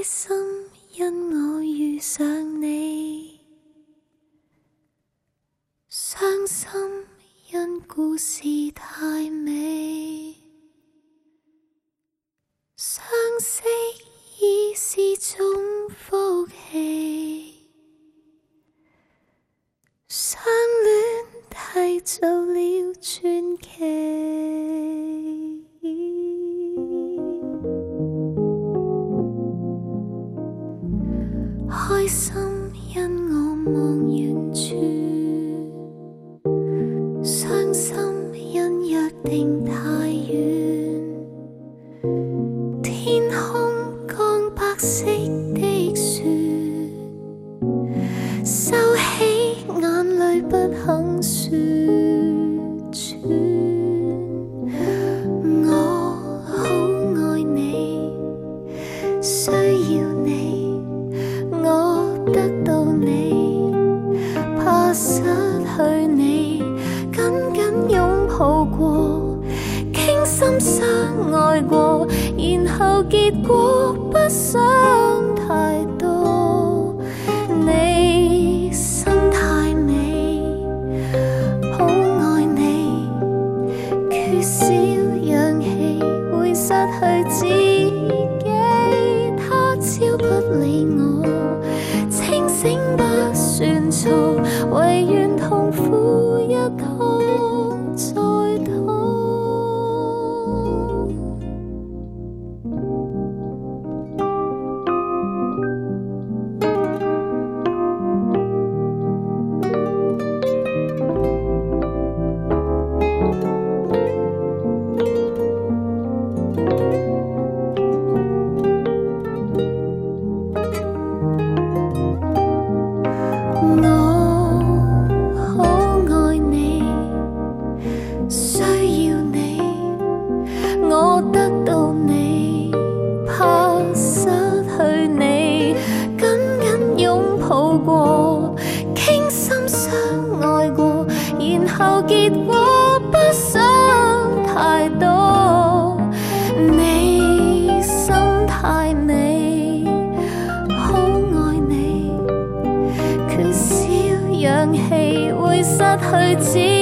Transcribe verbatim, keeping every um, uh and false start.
心因我遇上你，傷心因故事太美，相識已是種福氣，相戀締造了傳奇。開心因我望遠處，傷心因約定太遠。天空光白色的雪，收起眼淚不肯說穿。我好愛你，需要你，我得到你，怕失去你，緊緊擁抱過，傾心相愛過，然後結果不想太多。你心太美，好愛你，缺少氧氣會失去自己，他朝不理我，清醒不算錯，唯願痛苦一趟再拖。結果不想太多，你心太美，好愛你，缺少氧氣會失去自己。